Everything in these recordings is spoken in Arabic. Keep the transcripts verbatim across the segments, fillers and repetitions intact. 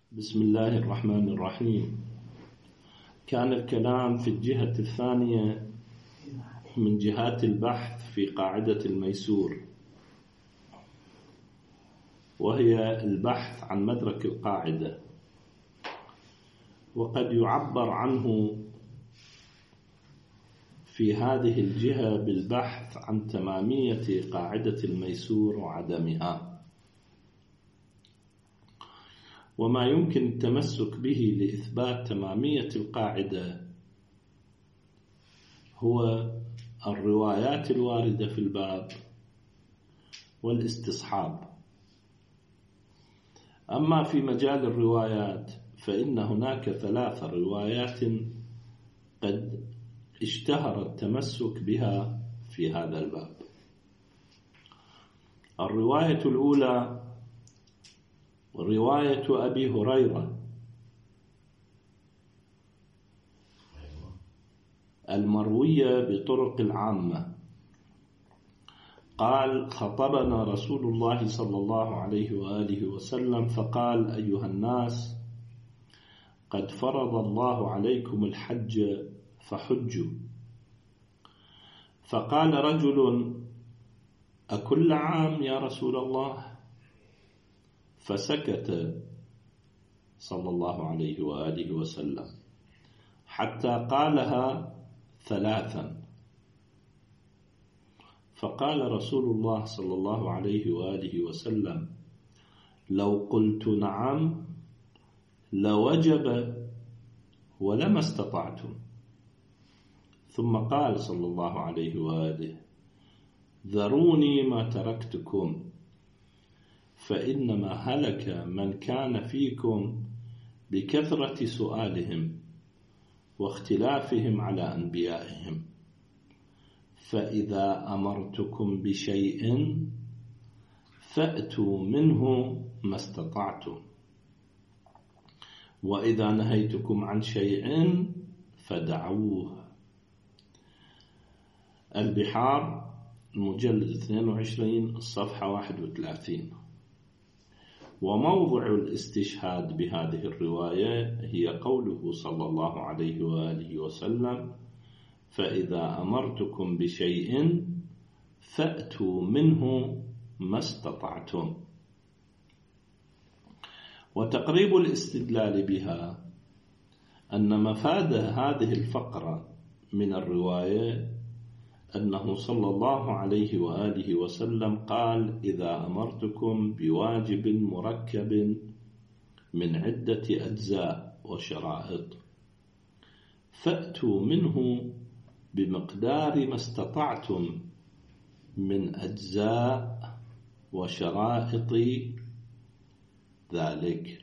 بسم الله الرحمن الرحيم. كان الكلام في الجهة الثانية من جهات البحث في قاعدة الميسور، وهي البحث عن مدرك القاعدة، وقد يعبر عنه في هذه الجهة بالبحث عن تمامية قاعدة الميسور وعدمها، وما يمكن التمسك به لإثبات تمامية القاعدة هو الروايات الواردة في الباب والاستصحاب. أما في مجال الروايات فإن هناك ثلاث روايات قد اشتهر التمسك بها في هذا الباب. الرواية الأولى رواية أبي هريرة المروية بطرق العامة، قال: خطبنا رسول الله صلى الله عليه وآله وسلم فقال: أيها الناس، قد فرض الله عليكم الحج فحجوا. فقال رجل: أكل عام يا رسول الله؟ فسكت صلى الله عليه وآله وسلم حتى قالها ثلاثا، فقال رسول الله صلى الله عليه وآله وسلم: لو قلت نعم لوجب ولما استطعتم. ثم قال صلى الله عليه وآله: ذروني ما تركتكم، فإنما هلك من كان فيكم بكثرة سؤالهم واختلافهم على أنبيائهم، فإذا أمرتكم بشيء فأتوا منه ما استطعتم، وإذا نهيتكم عن شيء فدعوه. البحار المجلد اثنين وعشرين الصفحة واحد وثلاثين. وموضع الاستشهاد بهذه الرواية هي قوله صلى الله عليه وآله وسلم: فإذا أمرتكم بشيء فأتوا منه ما استطعتم. وتقريب الاستدلال بها أن مفاد هذه الفقرة من الرواية أنه صلى الله عليه وآله وسلم قال: إذا أمرتكم بواجب مركب من عدة أجزاء وشرائط فأتوا منه بمقدار ما استطعتم من أجزاء وشرائط ذلك.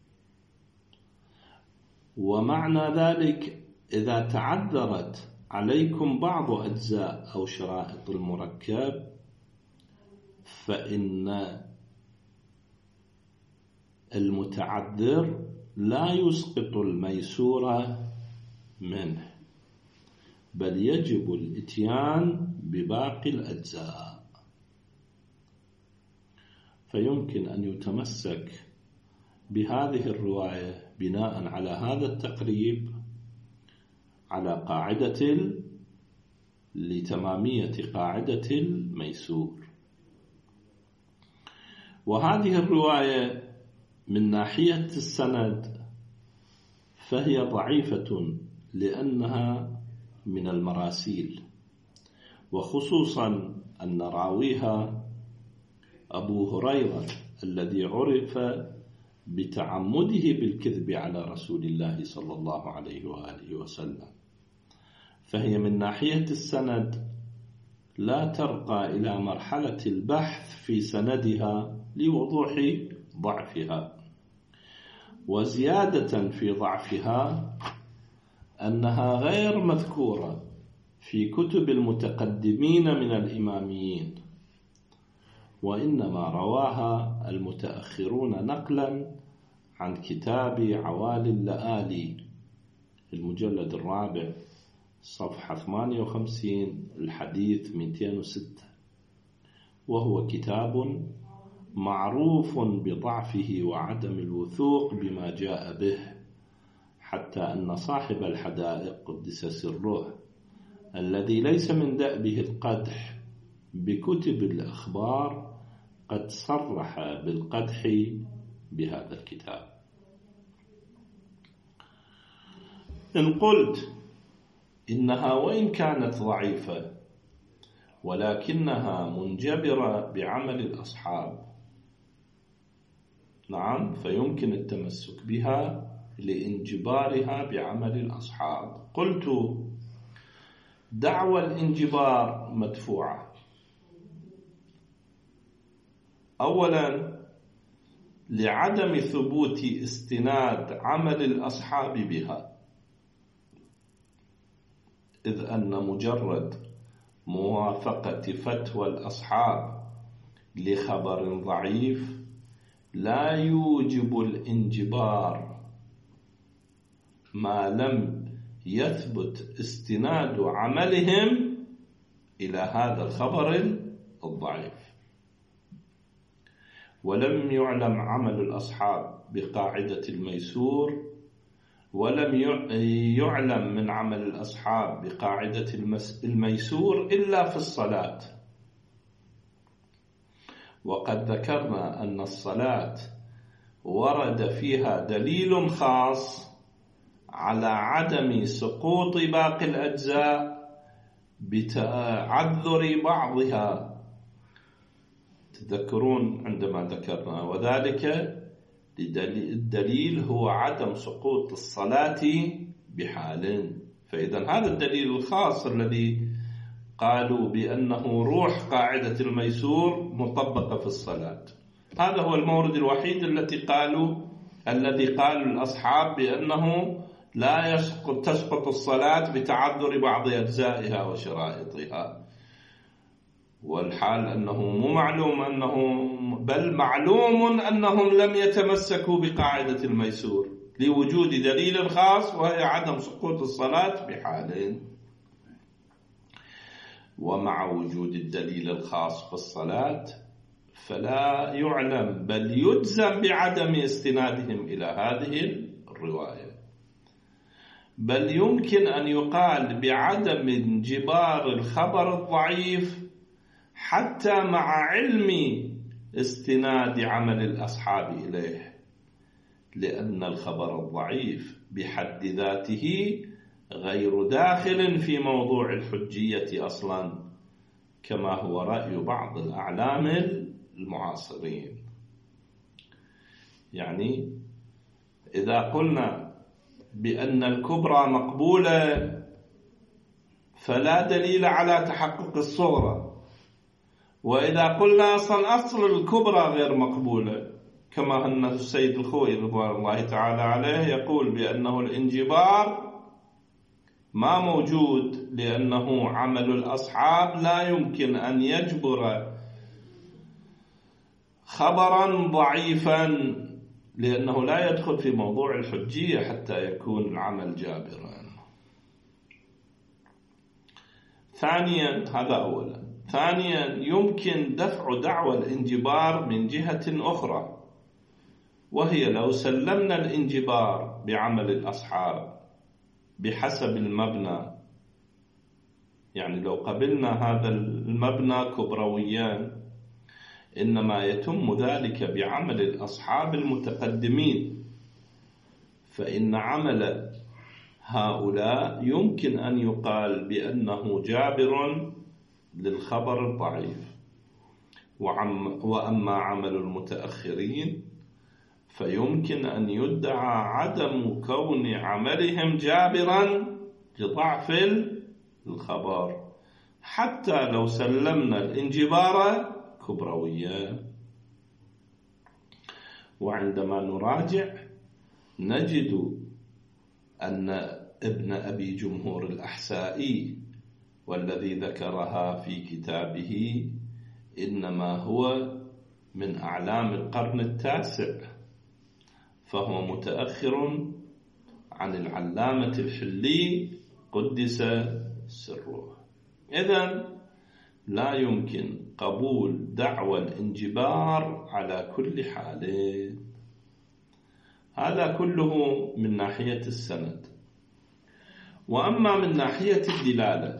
ومعنى ذلك: إذا تعذرت عليكم بعض أجزاء أو شرائط المركب فإن المتعذر لا يسقط الميسور منه، بل يجب الإتيان بباقي الأجزاء. فيمكن أن يتمسك بهذه الرواية بناء على هذا التقريب على قاعدة لتمامية قاعدة الميسور. وهذه الرواية من ناحية السند فهي ضعيفة لأنها من المراسيل، وخصوصا أن راويها أبو هريرة الذي عرف بتعمده بالكذب على رسول الله صلى الله عليه وآله وسلم، فهي من ناحية السند لا ترقى إلى مرحلة البحث في سندها لوضوح ضعفها. وزيادة في ضعفها أنها غير مذكورة في كتب المتقدمين من الإماميين، وإنما رواها المتأخرون نقلا عن كتاب عوالي اللآلي المجلد الرابع صفحة ثمانية وخمسين الحديث مئتين وستة، وهو كتاب معروف بضعفه وعدم الوثوق بما جاء به، حتى أن صاحب الحدائق قدس سره الذي ليس من دأبه القدح بكتب الأخبار قد صرح بالقدح بهذا الكتاب. إن قلت إنها وإن كانت ضعيفة ولكنها منجبرة بعمل الأصحاب، نعم، فيمكن التمسك بها لانجبارها بعمل الأصحاب. قلت دعوى الانجبار مدفوعة. أولا لعدم ثبوت استناد عمل الأصحاب بها، إذ أن مجرد موافقة فتوى الأصحاب لخبر ضعيف لا يوجب الانجبار ما لم يثبت استناد عملهم إلى هذا الخبر الضعيف. ولم يعلم عمل الأصحاب بقاعدة الميسور، ولم يعلم من عمل الأصحاب بقاعدة الميسور إلا في الصلاة. وقد ذكرنا أن الصلاة ورد فيها دليل خاص على عدم سقوط باقي الأجزاء بتعذر بعضها، تذكرون عندما ذكرنا، وذلك الدليل هو عدم سقوط الصلاة بحال. فإذا هذا الدليل الخاص الذي قالوا بأنه روح قاعدة الميسور مطبقة في الصلاة، هذا هو المورد الوحيد التي قالوا الذي قالوا الأصحاب بأنه لا يسقط تسقط الصلاة بتعذر بعض أجزائها وشرائطها، والحال أنه مو معلوم أنه بل معلوم أنهم لم يتمسكوا بقاعدة الميسور لوجود دليل خاص وهي عدم سقوط الصلاة بحالين. ومع وجود الدليل الخاص في الصلاة فلا يعلم بل يجزم بعدم استنادهم إلى هذه الرواية، بل يمكن أن يقال بعدم انجبار الخبر الضعيف حتى مع علم استناد عمل الأصحاب إليه، لأن الخبر الضعيف بحد ذاته غير داخل في موضوع الحجية أصلا، كما هو رأي بعض الأعلام المعاصرين. يعني إذا قلنا بأن الكبرى مقبولة فلا دليل على تحقق الصغرى، وإذا قلنا أصلا أصل الكبرى غير مقبولة، كما أن السيد الخوئي رضوان الله تعالى عليه يقول بأنه الانجبار ما موجود، لأنه عمل الأصحاب لا يمكن أن يجبر خبرا ضعيفا، لأنه لا يدخل في موضوع الحجية حتى يكون العمل جابرا. ثانيا، هذا أولا. ثانيا، يمكن دفع دعوى الانجبار من جهة أخرى، وهي لو سلمنا الانجبار بعمل الأصحاب بحسب المبنى، يعني لو قبلنا هذا المبنى كبرويان إنما يتم ذلك بعمل الأصحاب المتقدمين، فإن عمل هؤلاء يمكن أن يقال بأنه جابر للخبر الضعيف. وأما عمل المتأخرين فيمكن أن يدعى عدم كون عملهم جابرا لضعف الخبر حتى لو سلمنا الانجبار كبرويا. وعندما نراجع نجد أن ابن أبي جمهور الأحسائي والذي ذكرها في كتابه إنما هو من أعلام القرن التاسع، فهو متأخر عن العلامة الحلي قدس سره. إذن لا يمكن قبول دعوى الانجبار على كل حال. هذا كله من ناحية السند. وأما من ناحية الدلالة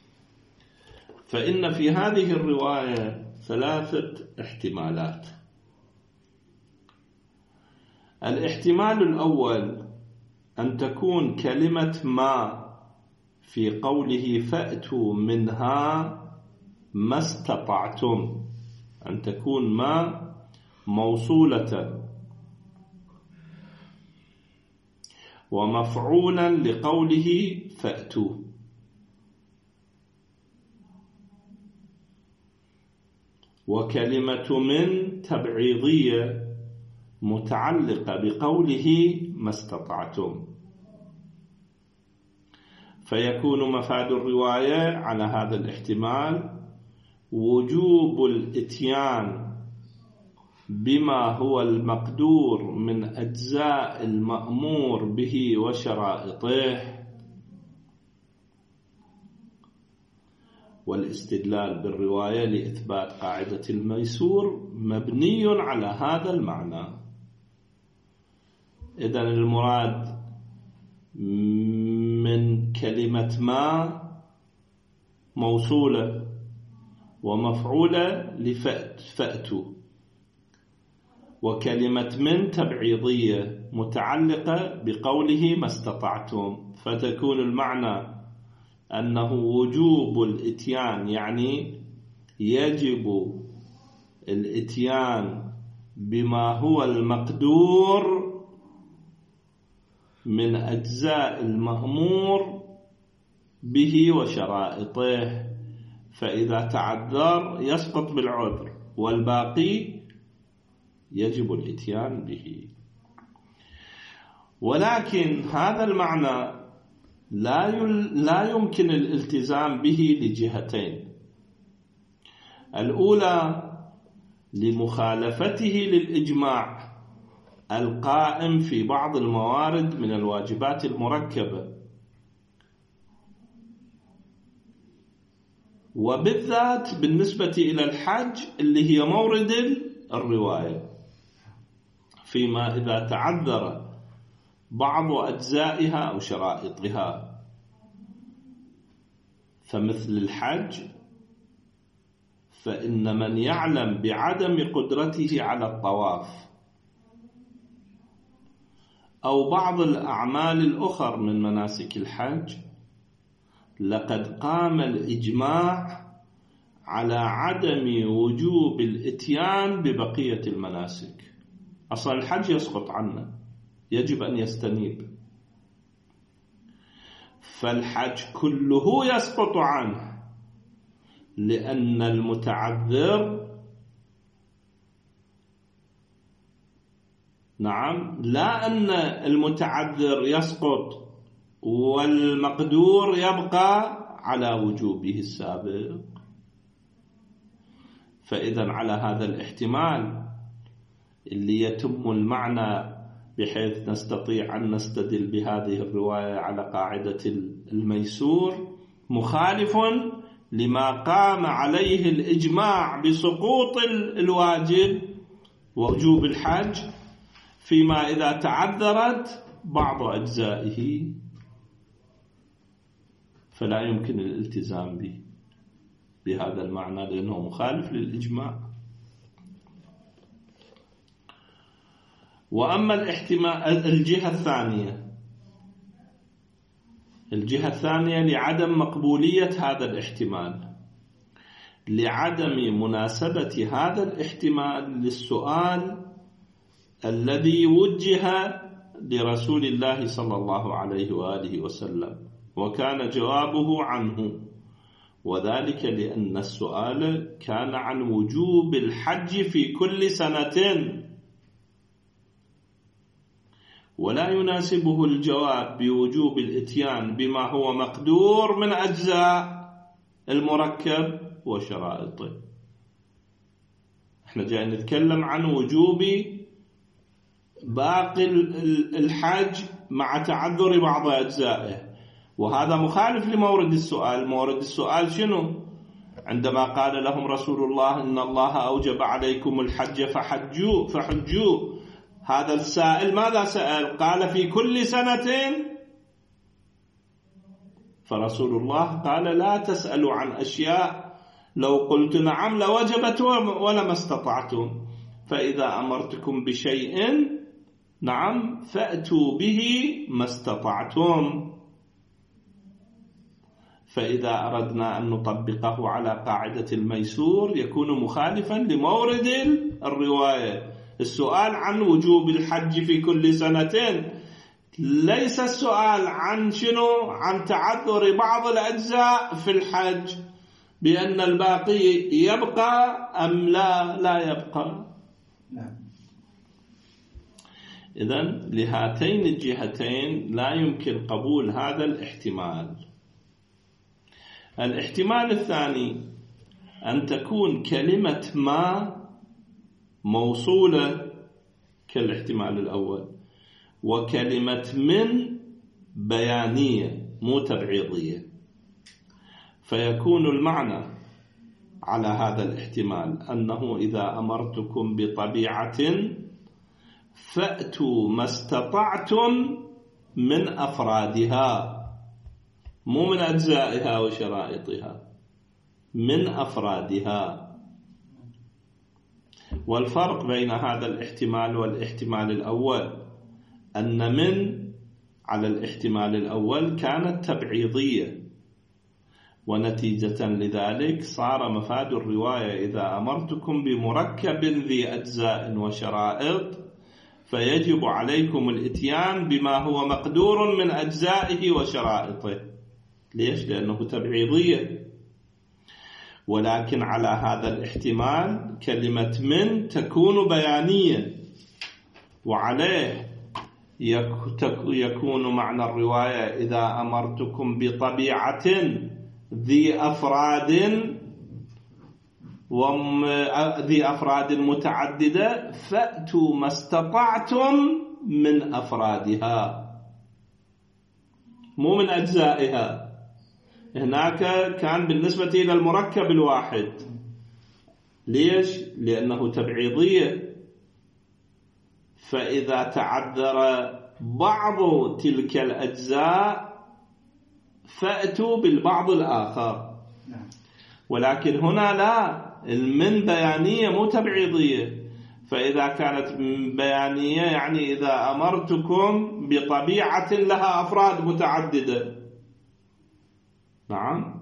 فإن في هذه الرواية ثلاثة احتمالات. الاحتمال الأول أن تكون كلمة ما في قوله فأتوا منها ما استطعتم، أن تكون ما موصولة ومفعولا لقوله فأتوا، وكلمة من تبعيضية متعلقة بقوله ما استطعتم. فيكون مفاد الرواية على هذا الاحتمال وجوب الإتيان بما هو المقدور من أجزاء المأمور به وشرائطه، والاستدلال بالرواية لإثبات قاعدة الميسور مبني على هذا المعنى. إذن المراد من كلمة ما موصولة ومفعولة لفأت فأتوا، وكلمة من تبعيضية متعلقة بقوله ما استطعتم، فتكون المعنى أنه وجوب الإتيان، يعني يجب الإتيان بما هو المقدور من أجزاء المأمور به وشرائطه، فإذا تعذر يسقط بالعذر والباقي يجب الإتيان به. ولكن هذا المعنى لا لا يمكن الالتزام به لجهتين. الأولى لمخالفته للإجماع القائم في بعض الموارد من الواجبات المركبة، وبالذات بالنسبة إلى الحج اللي هي مورد الرواية، فيما إذا تعذر بعض أجزائها أو شرائطها، فمثل الحج فإن من يعلم بعدم قدرته على الطواف أو بعض الأعمال الأخرى من مناسك الحج لقد قام الإجماع على عدم وجوب الإتيان ببقية المناسك. أصلا الحج يسقط عنه، يجب أن يستنيب، فالحج كله يسقط عنه، لأن المتعذر نعم لا أن المتعذر يسقط والمقدور يبقى على وجوبه السابق. فإذا على هذا الاحتمال اللي يتم المعنى بحيث نستطيع أن نستدل بهذه الرواية على قاعدة الميسور مخالف لما قام عليه الإجماع بسقوط الواجب ووجوب الحج، فيما إذا تعذرت بعض أجزائه فلا يمكن الالتزام به بهذا المعنى لأنه مخالف للإجماع. وأما الاحتمال الجهة الثانية الجهة الثانية لعدم مقبولية هذا الاحتمال، لعدم مناسبة هذا الاحتمال للسؤال الذي وجه لرسول الله صلى الله عليه وآله وسلم وكان جوابه عنه، وذلك لأن السؤال كان عن وجوب الحج في كل سنة، ولا يناسبه الجواب بوجوب الإتيان بما هو مقدور من أجزاء المركب وشرائطه. احنا جاي نتكلم عن وجوب باقي الحج مع تعذر بعض أجزائه، وهذا مخالف لمورد السؤال. مورد السؤال شنو؟ عندما قال لهم رسول الله إن الله أوجب عليكم الحج فحجوا فحجوا، هذا السائل ماذا سأل؟ قال في كل سنة، فرسول الله قال لا تسألوا عن أشياء لو قلت نعم لوجبت ولما استطعتم، فإذا أمرتكم بشيء نعم فأتوا به ما استطعتم. فإذا أردنا أن نطبقه على قاعدة الميسور يكون مخالفا لمورد الرواية. السؤال عن وجوب الحج في كل سنتين ليس السؤال عن شنو؟ عن تعذر بعض الأجزاء في الحج بأن الباقي يبقى أم لا لا يبقى. إذن لهاتين الجهتين لا يمكن قبول هذا الاحتمال. الاحتمال الثاني أن تكون كلمة ما موصولة كالاحتمال الأول، وكلمة من بيانية مو تبعيضية، فيكون المعنى على هذا الاحتمال أنه إذا أمرتكم بطبيعة فأتوا ما استطعتم من أفرادها، مو من أجزائها وشرائطها، من أفرادها. والفرق بين هذا الاحتمال والاحتمال الأول أن من على الاحتمال الأول كانت تبعيضية، ونتيجة لذلك صار مفاد الرواية إذا أمرتكم بمركب ذي أجزاء وشرائط فيجب عليكم الإتيان بما هو مقدور من أجزائه وشرائطه. ليش؟ لأنه تبعيضية. ولكن على هذا الاحتمال كلمة من تكون بيانية، وعليه يكون معنى الرواية إذا أمرتكم بطبيعة ذي أفراد وذي أفراد متعددة فأتوا ما استطعتم من أفرادها، مو من أجزائها. هناك كان بالنسبة إلى المركب الواحد. ليش؟ لأنه تبعيضية، فإذا تعذر بعض تلك الأجزاء فأتوا بالبعض الآخر. ولكن هنا لا، المن بيانية مو تبعيضية، فإذا كانت بيانية يعني إذا أمرتكم بطبيعة لها أفراد متعددة، نعم،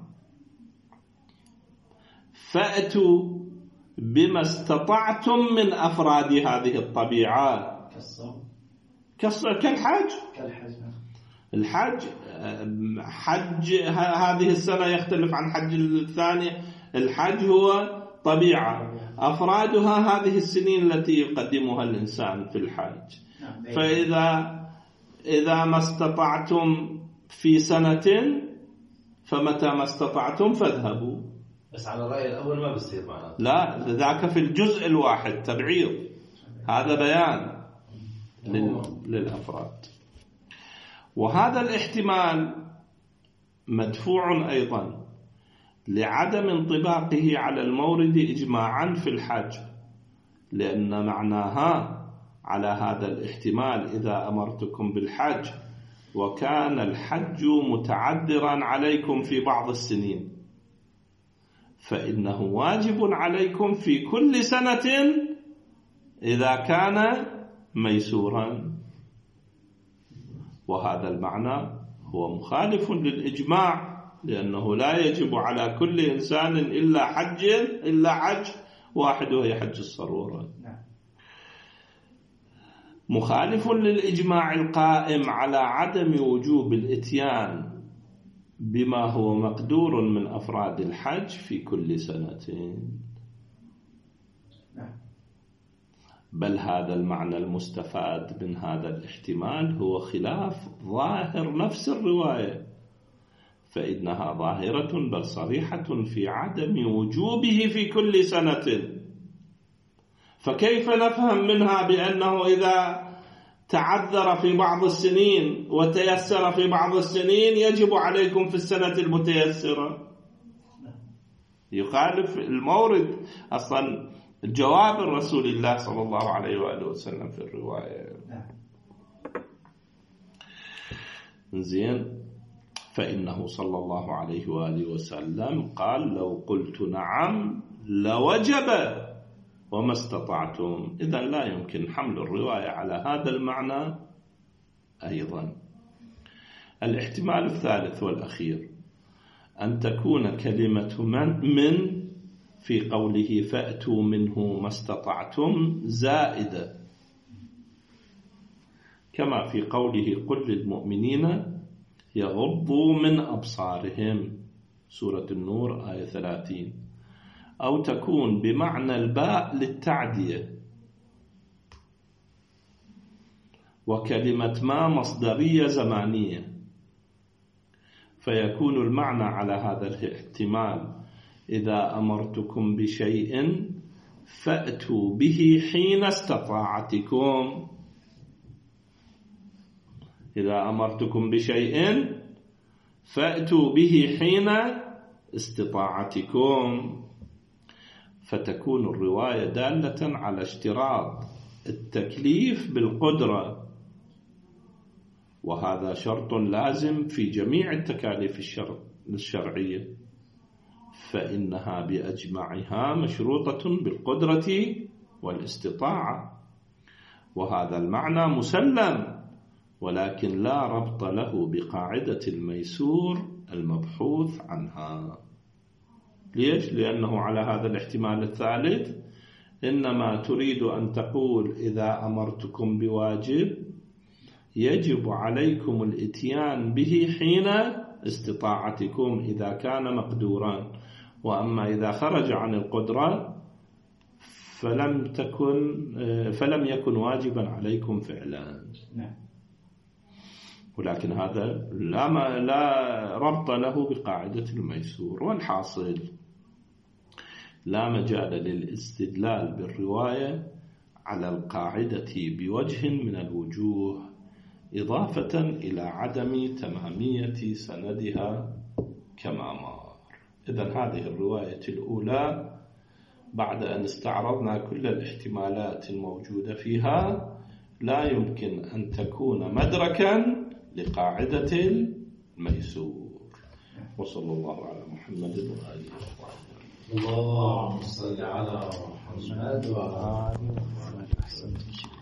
فأتوا بما استطعتم من أفراد هذه الطبيعات كالحج. الحج حج هذه السنة يختلف عن حج الثانية. الحج هو طبيعة أفرادها هذه السنين التي يقدمها الإنسان في الحج. فإذا إذا ما استطعتم في سنة فمتى ما استطعتم فاذهبوا. بس على الرأي الأول ما بيصير معنا. لا، ذاك في الجزء الواحد تبعيض، هذا بيان للأفراد. وهذا الاحتمال مدفوع أيضا لعدم انطباقه على المورد إجماعا في الحج، لأن معناها على هذا الاحتمال إذا أمرتكم بالحج وكان الحج متعذرا عليكم في بعض السنين فإنه واجب عليكم في كل سنة إذا كان ميسورا. وهذا المعنى هو مخالف للإجماع، لأنه لا يجب على كل إنسان إلا حج إلا حج واحد وهي حج الصرورة. مخالف للإجماع القائم على عدم وجوب الإتيان بما هو مقدور من أفراد الحج في كل سنتين. بل هذا المعنى المستفاد من هذا الاحتمال هو خلاف ظاهر نفس الرواية، فإنها ظاهرة بل صريحة في عدم وجوبه في كل سنة. فكيف نفهم منها بأنه إذا تعذر في بعض السنين وتيسر في بعض السنين يجب عليكم في السنة المتيسرة؟ يخالف المورد أصلا جواب الرسول الله صلى الله عليه وآله وسلم في الرواية. زين. فإنه صلى الله عليه وآله وسلم قال لو قلت نعم لوجب وما استطعتم. إذن لا يمكن حمل الرواية على هذا المعنى. أيضا الاحتمال الثالث والأخير أن تكون كلمة من, من في قوله فأتوا منه ما استطعتم زائدة، كما في قوله قل للمؤمنين يغضوا من أبصارهم سورة النور آية ثلاثين، أو تكون بمعنى الباء للتعدية، وكلمة ما مصدرية زمانية، فيكون المعنى على هذا الاحتمال إذا أمرتكم بشيء فأتوا به حين استطاعتكم. إذا أمرتكم بشيء فأتوا به حين استطاعتكم، فتكون الرواية دالة على اشتراط التكليف بالقدرة، وهذا شرط لازم في جميع التكاليف الشرعية، فإنها بأجمعها مشروطة بالقدرة والاستطاعة، وهذا المعنى مسلم، ولكن لا ربط له بقاعدة الميسور المبحوث عنها. ليش؟ لأنه على هذا الاحتمال الثالث إنما تريد أن تقول إذا أمرتكم بواجب يجب عليكم الاتيان به حين استطاعتكم إذا كان مقدورا، وأما إذا خرج عن القدرة فلم تكن فلم يكن واجبا عليكم فعلا. ولكن هذا لا لا ربط له بقاعدة الميسور. والحاصل لا مجال للاستدلال بالرواية على القاعدة بوجه من الوجوه، إضافة إلى عدم تمامية سندها كما مر. إذن هذه الرواية الأولى بعد أن استعرضنا كل الاحتمالات الموجودة فيها لا يمكن أن تكون مدركا لقاعدة الميسور. وصلى الله على محمد وآله وصحبه. اللهم صل على محمد وعلى آله وصحبه.